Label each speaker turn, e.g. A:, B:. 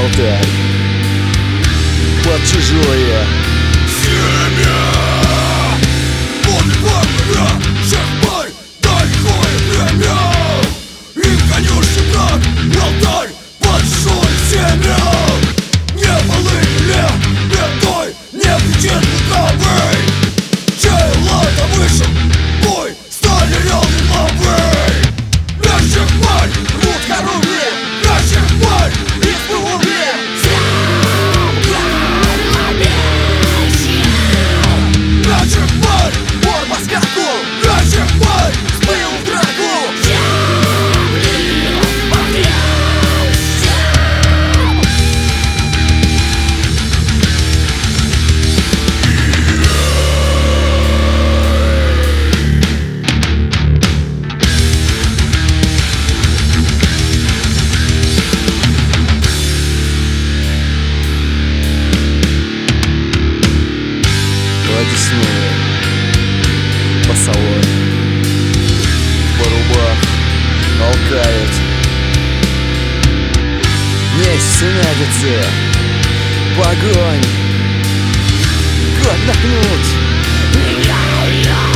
A: алтарь под чужое
B: семя. Он память, шахмай, дорогое время. И конюшни брат, алтарь под чужое семя. Не полыли, бедой, не причет лукавый. Чей лата вышел, бой, стали релы лавы. Наших мать, рвут корули, наших мать, их пули. Наших мать, вор маскаку, наших мать, сбыл в драку.
A: Одесную, по салону, по рубах алкают. Месть сумятицы, погонь, год нагнуть.